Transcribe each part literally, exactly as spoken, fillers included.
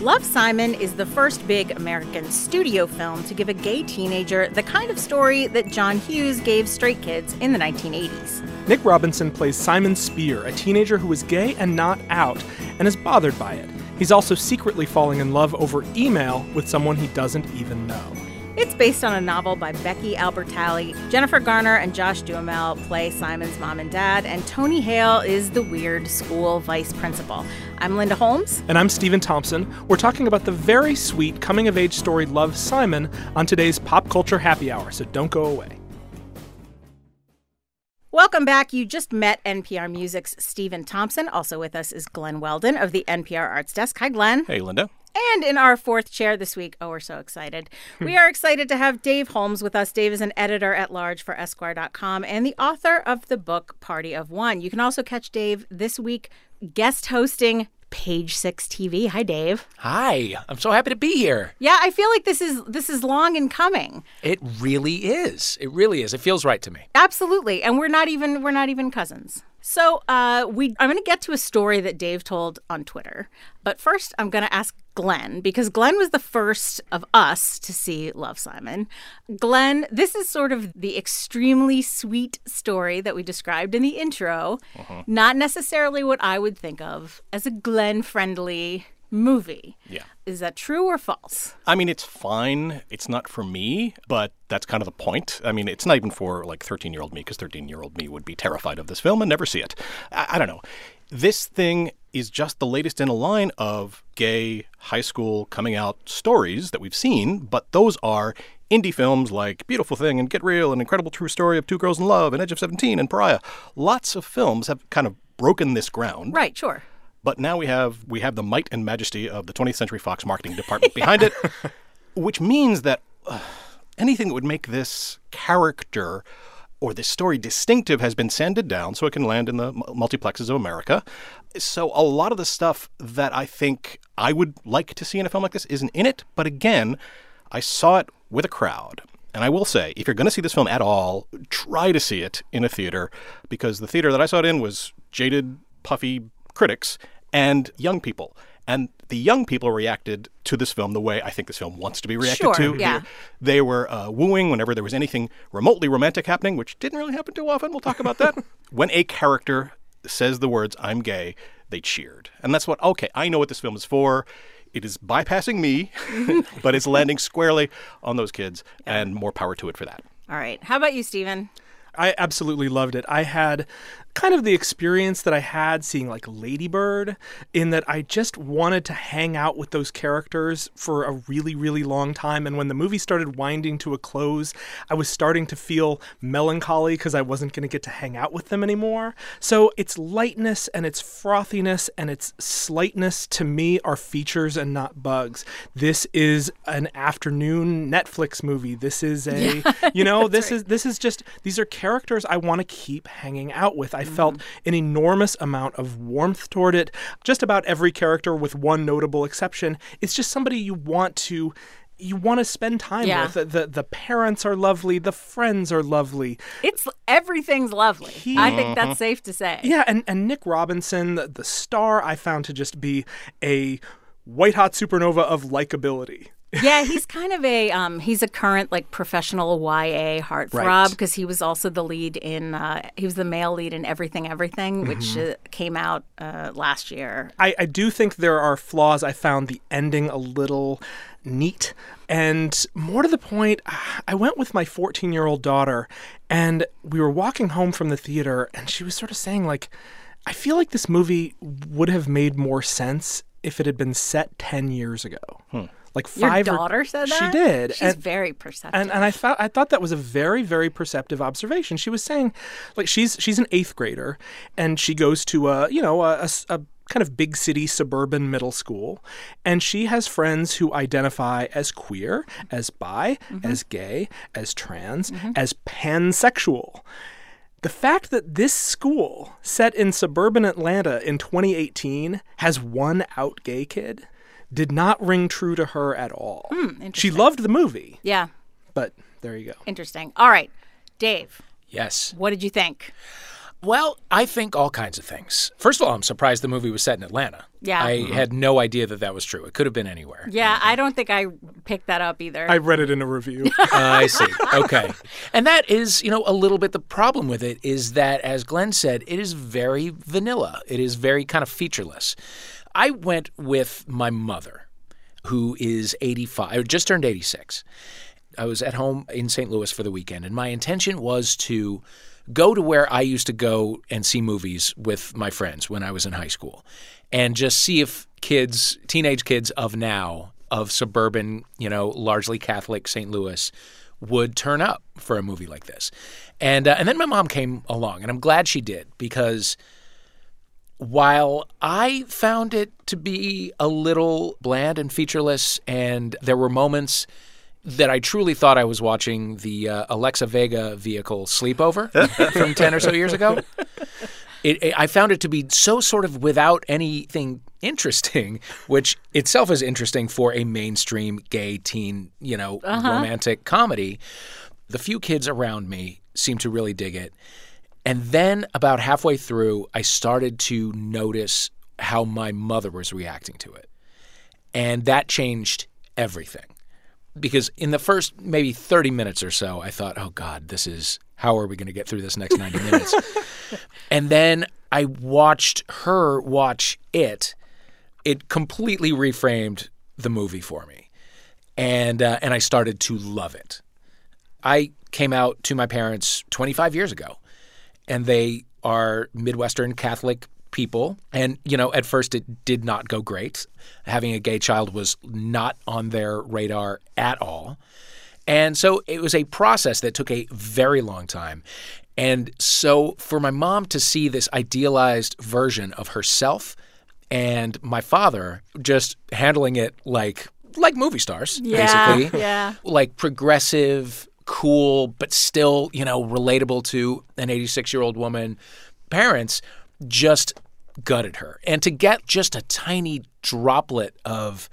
Love, Simon is the first big American studio film to give a gay teenager the kind of story that John Hughes gave straight kids in the nineteen eighties. Nick Robinson plays Simon Spear, a teenager who is gay and not out, and is bothered by it. He's also secretly falling in love over email with someone he doesn't even know. It's based on a novel by Becky Albertalli. Jennifer Garner and Josh Duhamel play Simon's mom and dad, and Tony Hale is the weird school vice principal. I'm Linda Holmes. And I'm Stephen Thompson. We're talking about the very sweet coming-of-age story Love, Simon on today's Pop Culture Happy Hour, so don't go away. Welcome back. You just met N P R Music's Stephen Thompson. Also with us is Glenn Weldon of the N P R Arts Desk. Hi, Glenn. Hey, Linda. And in our fourth chair this week, oh, we're so excited. We are excited to have Dave Holmes with us. Dave is an editor-at-large for Esquire dot com and the author of the book Party of One. You can also catch Dave this week guest hosting Page Six T V. Hi, Dave. Hi. I'm so happy to be here. Yeah, I feel like this is this is long in coming. It really is. It really is. It feels right to me. Absolutely. And we're not even we're not even cousins. So uh, we I'm going to get to a story that Dave told on Twitter. But first, I'm going to ask Glenn, because Glenn was the first of us to see Love, Simon. Glenn, this is sort of the extremely sweet story that we described in the intro. Uh-huh. Not necessarily what I would think of as a Glenn-friendly movie. Yeah. Is that true or false? I mean, it's fine. It's not for me, but that's kind of the point. I mean, it's not even for like thirteen-year-old me, because thirteen-year-old me would be terrified of this film and never see it. I, I don't know. This thing is just the latest in a line of gay high school coming out stories that we've seen, but those are indie films like Beautiful Thing and Get Real and Incredible True Story of Two Girls in Love and Edge of seventeen and Pariah. Lots of films have kind of broken this ground. Right, sure. But now we have we have the might and majesty of the twentieth Century Fox marketing department behind it, which means that uh, anything that would make this character or this story distinctive has been sanded down so it can land in the multiplexes of America. So a lot of the stuff that I think I would like to see in a film like this isn't in it. But again, I saw it with a crowd. And I will say, if you're going to see this film at all, try to see it in a theater, because the theater that I saw it in was jaded, puffy critics and young people. And the young people reacted to this film the way I think this film wants to be reacted sure, to. Yeah. They, they were uh, wooing whenever there was anything remotely romantic happening, which didn't really happen too often. We'll talk about that. When a character says the words, "I'm gay," they cheered. And that's what, okay, I know what this film is for. It is bypassing me, but it's landing squarely on those kids, yeah. And more power to it for that. All right. How about you, Stephen? I absolutely loved it. I had kind of the experience that I had seeing like Lady Bird, in that I just wanted to hang out with those characters for a really, really long time. And when the movie started winding to a close, I was starting to feel melancholy because I wasn't going to get to hang out with them anymore. So its lightness and its frothiness and its slightness to me are features and not bugs. This is an afternoon Netflix movie. This is a, yeah, you know, this right. is this is just, these are characters I want to keep hanging out with. I I felt an enormous amount of warmth toward it. Just about every character, with one notable exception, it's just somebody you want to you want to spend time yeah. with. The, the the parents are lovely. The friends are lovely. It's everything's lovely. He, I think that's safe to say. Yeah, and, and Nick Robinson, the, the star, I found to just be a white-hot supernova of likability. Yeah, he's kind of a, um, he's a current, like, professional Y A heartthrob, because right. he was also the lead in, uh, he was the male lead in Everything, Everything, which mm-hmm. uh, came out uh, last year. I, I do think there are flaws. I found the ending a little neat. And more to the point, I went with my fourteen-year-old daughter, and we were walking home from the theater, and she was sort of saying, like, I feel like this movie would have made more sense if it had been set ten years ago. Hmm. Like five Your daughter or, said that? She did. She's and, very perceptive. And and I thought I thought that was a very, very perceptive observation. She was saying, like, she's she's an eighth grader, and she goes to a, you know, a, a, a kind of big city suburban middle school, and she has friends who identify as queer, as bi, mm-hmm. as gay, as trans, mm-hmm. as pansexual. The fact that this school, set in suburban Atlanta in twenty eighteen, has one out gay kid did not ring true to her at all. Mm, she loved the movie. Yeah. But there you go. Interesting. All right. Dave. Yes. What did you think? Well, I think all kinds of things. First of all, I'm surprised the movie was set in Atlanta. Yeah. I Mm-hmm. had no idea that that was true. It could have been anywhere. Yeah, I don't think I picked that up either. I read it in a review. Uh, I see. Okay. And that is, you know, a little bit the problem with it is that, as Glenn said, it is very vanilla. It is very kind of featureless. I went with my mother, who is eighty-five, just turned eighty-six. I was at home in Saint Louis for the weekend, and my intention was to go to where I used to go and see movies with my friends when I was in high school and just see if kids, teenage kids of now, of suburban, you know, largely Catholic Saint Louis would turn up for a movie like this. And uh, and then my mom came along, and I'm glad she did, because while I found it to be a little bland and featureless, and there were moments that I truly thought I was watching the uh, Alexa Vega vehicle Sleepover from ten or so years ago. It, it, I found it to be so sort of without anything interesting, which itself is interesting for a mainstream gay teen, you know, uh-huh. romantic comedy. The few kids around me seemed to really dig it. And then about halfway through, I started to notice how my mother was reacting to it. And that changed everything. Because in the first maybe thirty minutes or so, I thought, oh, God, this is – how are we going to get through this next ninety minutes? And then I watched her watch it. It completely reframed the movie for me. And uh, and I started to love it. I came out to my parents twenty-five years ago, and they are Midwestern Catholic people. And, you know, at first it did not go great. Having a gay child was not on their radar at all. And so it was a process that took a very long time. And so for my mom to see this idealized version of herself and my father just handling it like like movie stars, yeah, basically. Yeah. Like progressive, cool, but still, you know, relatable to an eighty-six-year-old woman. Parents just gutted her. And to get just a tiny droplet of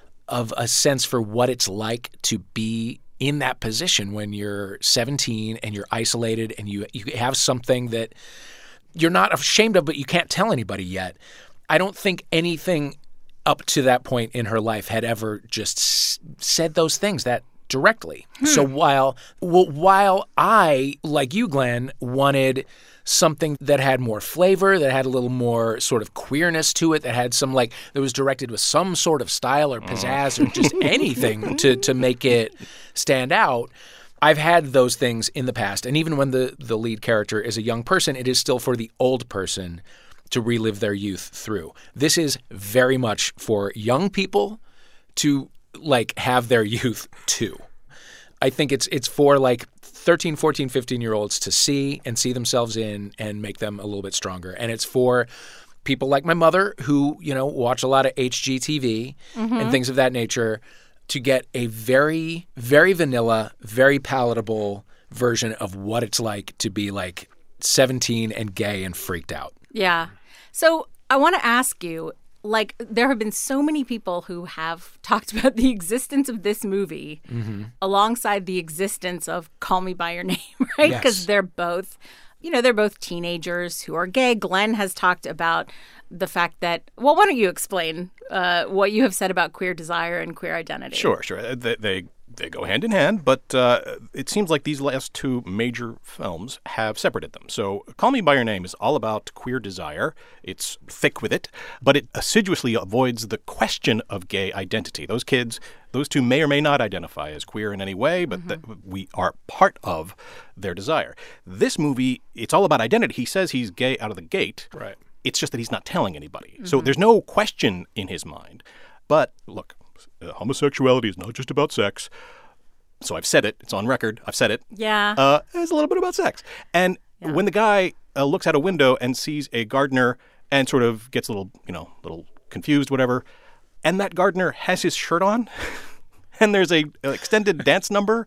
of a sense for what it's like to be in that position when you're seventeen and you're isolated and you you have something that you're not ashamed of but you can't tell anybody yet. I don't think anything up to that point in her life had ever just s- said those things that directly. Hmm. So while well, while I, like you, Glenn, wanted something that had more flavor, that had a little more sort of queerness to it, that had some like that was directed with some sort of style or pizzazz or just anything to to make it stand out. I've had those things in the past, and even when the the lead character is a young person, it is still for the old person to relive their youth through. This is very much for young people to like have their youth too. I think it's it's for like thirteen, fourteen, fifteen-year-olds to see and see themselves in and make them a little bit stronger. And it's for people like my mother who, you know, watch a lot of H G T V mm-hmm. and things of that nature to get a very, very vanilla, very palatable version of what it's like to be like seventeen and gay and freaked out. Yeah. So I want to ask you, like, there have been so many people who have talked about the existence of this movie mm-hmm. alongside the existence of Call Me By Your Name, right? Because yes. they're both, you know, they're both teenagers who are gay. Glenn has talked about the fact that, well, why don't you explain uh, what you have said about queer desire and queer identity? Sure, sure. They they, they go hand in hand, but uh, it seems like these last two major films have separated them. So Call Me By Your Name is all about queer desire. It's thick with it, but it assiduously avoids the question of gay identity. Those kids, those two may or may not identify as queer in any way, but mm-hmm. th- we are part of their desire. This movie, it's all about identity. He says he's gay out of the gate. Right. It's just that he's not telling anybody. Mm-hmm. So there's no question in his mind. But look, uh, homosexuality is not just about sex. So I've said it. It's on record. I've said it. Yeah. Uh, it's a little bit about sex. And yeah. when the guy uh, looks out a window and sees a gardener and sort of gets a little, you know, a little confused, whatever, and that gardener has his shirt on and there's a, a extended dance number,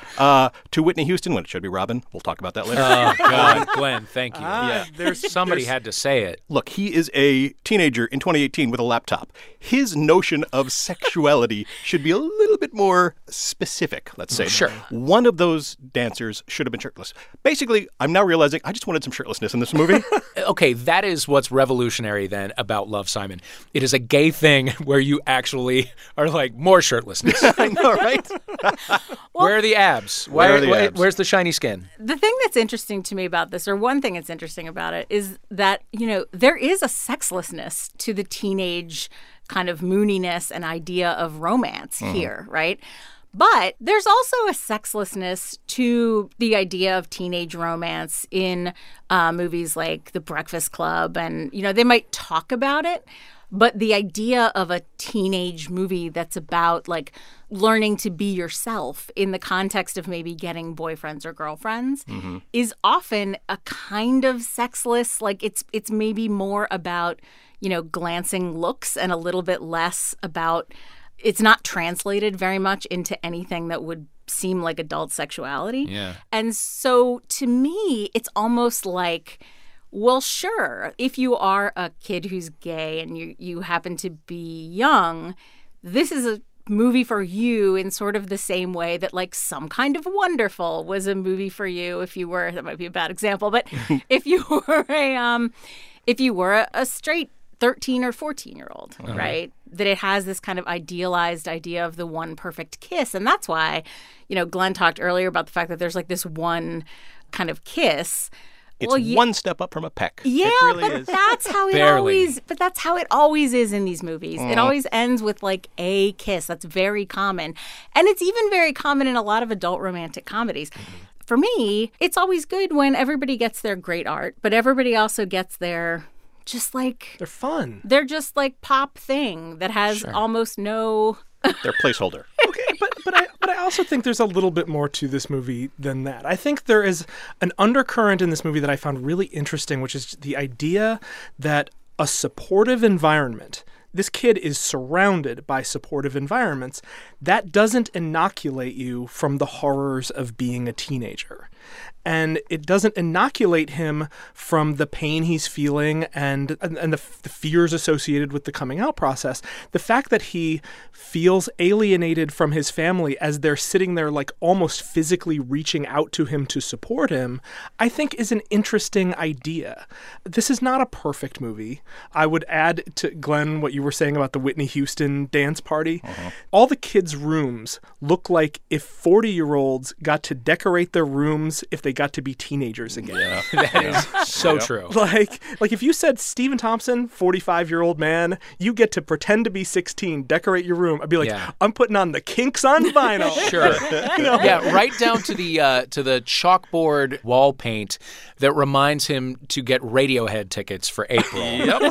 Uh, to Whitney Houston, when it should be Robin. We'll talk about that later. Oh, God, Glenn, thank you. Ah, yeah. there's- Somebody there's- had to say it. Look, he is a teenager in twenty eighteen with a laptop. His notion of sexuality should be a little bit more specific, let's say. Sure. One of those dancers should have been shirtless. Basically, I'm now realizing I just wanted some shirtlessness in this movie. Okay, that is what's revolutionary then about Love, Simon. It is a gay thing where you actually are like, more shirtlessness. I know, right? Where are the abs? Where are the why- abs? Where's the shiny skin? The thing that's interesting to me about this, or one thing that's interesting about it, is that, you know, there is a sexlessness to the teenage kind of mooniness and idea of romance Mm-hmm. here, right? But there's also a sexlessness to the idea of teenage romance in uh, movies like The Breakfast Club. And, you know, they might talk about it, but the idea of a teenage movie that's about like learning to be yourself in the context of maybe getting boyfriends or girlfriends Mm-hmm. is often a kind of sexless, like it's it's maybe more about, you know, glancing looks and a little bit less about, it's not translated very much into anything that would seem like adult sexuality. Yeah. And so to me, it's almost like, well, sure, if you are a kid who's gay and you, you happen to be young, this is a movie for you in sort of the same way that like Some Kind of Wonderful was a movie for you if you were, that might be a bad example, but if you were a um if you were a, a straight thirteen or fourteen year old, Uh-huh. right? That it has this kind of idealized idea of the one perfect kiss. And that's why, you know, Glenn talked earlier about the fact that there's like this one kind of kiss. It's Well, ye- one step up from a peck. Yeah, It really but is. that's how it Barely. always. But that's how it always is in these movies. Mm. It always ends with like a kiss. That's very common, and it's even very common in a lot of adult romantic comedies. For me, it's always good when everybody gets their great art, but everybody also gets their just like They're fun. they're just like pop thing that has almost no. Their placeholder. Okay, but but I but I also think there's a little bit more to this movie than that. I think there is an undercurrent in this movie that I found really interesting, which is the idea that a supportive environment. This kid is surrounded by supportive environments. That doesn't inoculate you from the horrors of being a teenager. And it doesn't inoculate him from the pain he's feeling and and, and the, the fears associated with the coming out process. The fact that he feels alienated from his family as they're sitting there like almost physically reaching out to him to support him, I think is an interesting idea. This is not a perfect movie. I would add to Glenn what you were saying about the Whitney Houston dance party. Uh-huh. All the kids' rooms look like if forty-year-olds got to decorate their rooms if they got to be teenagers again. Yeah. That is so Yep. true. Like, like if you said Stephen Thompson, forty-five-year-old man, you get to pretend to be sixteen, decorate your room. I'd be like, Yeah. I'm putting on the Kinks on vinyl. Sure. Yeah, right down to the uh, to the chalkboard wall paint that reminds him to get Radiohead tickets for April. Yep.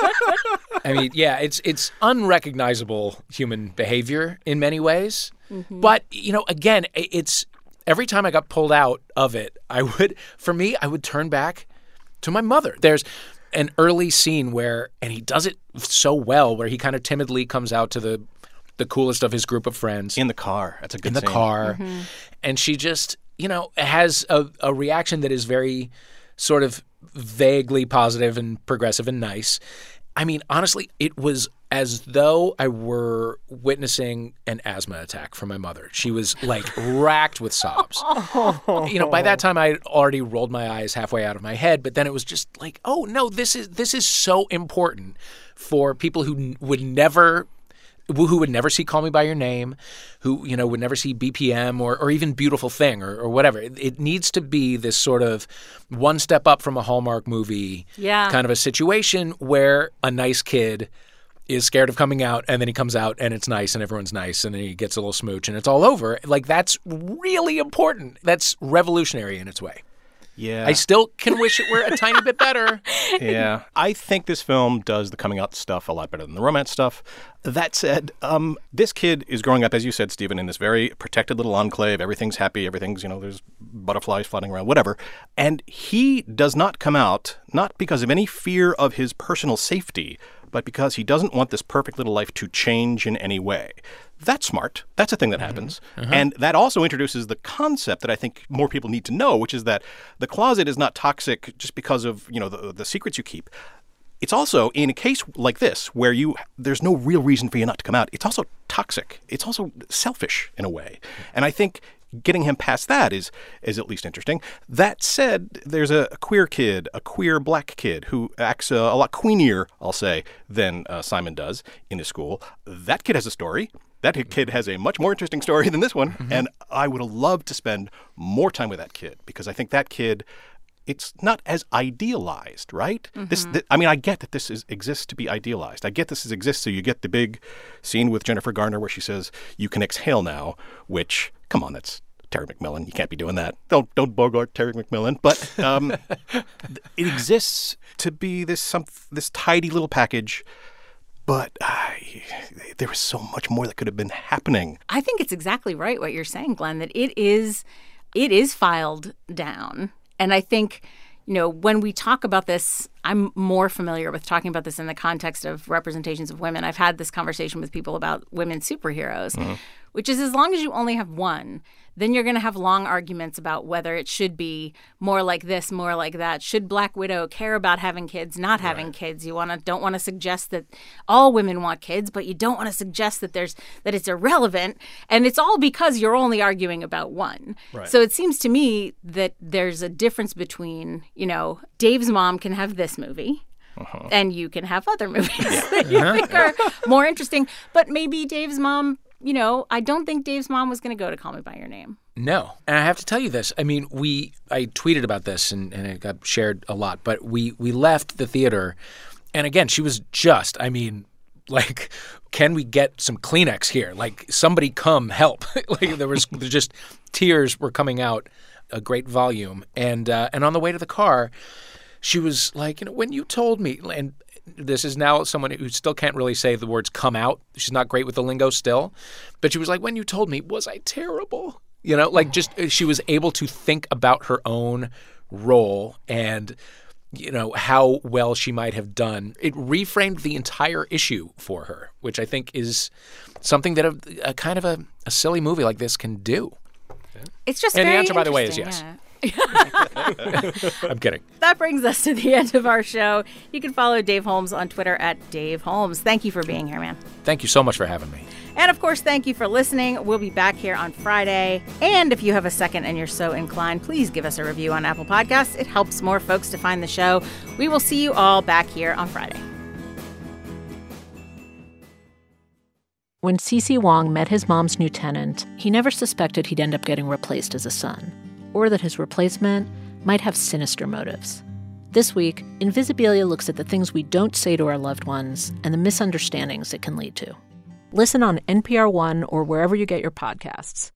I mean, yeah, it's it's unrecognizable human behavior in many ways. But, you know, again, i- it's every time I got pulled out of it, I would, for me, I would turn back to my mother. There's an early scene where, and he does it so well, where he kind of timidly comes out to the the coolest of his group of friends In the car. That's a good in the scene. car. And she just, you know, has a, a reaction that is very sort of vaguely positive and progressive and nice. I mean, honestly, it was as though I were witnessing an asthma attack from my mother. She was like racked with sobs. You know, by that time I had already rolled my eyes halfway out of my head, but then it was just like, oh no, this is this is so important for people who n- would never who would never see Call Me By Your Name, who, you know, would never see B P M or, or even Beautiful Thing or, or whatever. It, it needs to be this sort of one step up from a Hallmark movie Yeah. kind of a situation where a nice kid is scared of coming out and then he comes out and it's nice and everyone's nice and then he gets a little smooch and it's all over. Like, that's really important. That's revolutionary in its way. Yeah. I still can wish it were a tiny bit better. Yeah. I think this film does the coming out stuff a lot better than the romance stuff. That said, um, this kid is growing up, as you said, Stephen, in this very protected little enclave. Everything's happy. Everything's, you know, there's butterflies flying around, whatever. And he does not come out, not because of any fear of his personal safety, but because he doesn't want this perfect little life to change in any way. That's smart. That's a thing that happens. Mm-hmm. And that also introduces the concept that I think more people need to know, which is that the closet is not toxic just because of, you know, the, the secrets you keep. It's also, in a case like this, where you there's no real reason for you not to come out, it's also toxic. It's also selfish in a way. And I think getting him past that is is at least interesting. That said, there's a, a queer kid, a queer black kid, who acts uh, a lot queenier, I'll say, than uh, Simon does in his school. That kid has a story. That kid has a much more interesting story than this one. Mm-hmm. And I would have loved to spend more time with that kid, because I think that kid, it's not as idealized, right? Mm-hmm. This, th- I mean, I get that this is, exists to be idealized. I get this is, exists so you get the big scene with Jennifer Garner where she says, "You can exhale now," which, come on, that's Terry McMillan. You can't be doing that. Don't don't Bogart Terry McMillan. But um, it exists to be this some this tidy little package. But uh, there was so much more that could have been happening. I think it's exactly right what you're saying, Glenn, that it is it is filed down. And I think, you know, when we talk about this, I'm more familiar with talking about this in the context of representations of women. I've had this conversation with people about women superheroes, mm-hmm. which is as long as you only have one, then you're going to have long arguments about whether it should be more like this, more like that. Should Black Widow care about having kids, not having right. kids? You want to don't want to suggest that all women want kids, but you don't want to suggest that there's that it's irrelevant. And it's all because you're only arguing about one. Right. So it seems to me that there's a difference between, you know, Dave's mom can have this movie. Uh-huh. And you can have other movies that you think are more interesting. But maybe Dave's mom, you know, I don't think Dave's mom was going to go to Call Me By Your Name. No. And I have to tell you this. I mean, we I tweeted about this and, and it got shared a lot. But we, we left the theater. And again, she was just, I mean, like, can we get some Kleenex here? Like, somebody come help. Like, there was just tears were coming out, a great volume. And uh, and on the way to the car, she was like, you know, when you told me, and this is now someone who still can't really say the words come out. She's not great with the lingo still. But she was like, when you told me, was I terrible? You know, like just she was able to think about her own role and, you know, how well she might have done. It reframed the entire issue for her, which I think is something that a, a kind of a, a silly movie like this can do. It's just and very the answer, by the way, is interesting, yes. Yeah. I'm kidding. That brings us to the end of our show. You can follow Dave Holmes on Twitter at Dave Holmes. Thank you for being here, man. Thank you so much for having me. And, of course, thank you for listening. We'll be back here on Friday. And if you have a second and you're so inclined, please give us a review on Apple Podcasts. It helps more folks to find the show. We will see you all back here on Friday. When Cece Wong met his mom's new tenant, he never suspected he'd end up getting replaced as a son, or that his replacement might have sinister motives. This week, Invisibilia looks at the things we don't say to our loved ones and the misunderstandings it can lead to. Listen on N P R One or wherever you get your podcasts.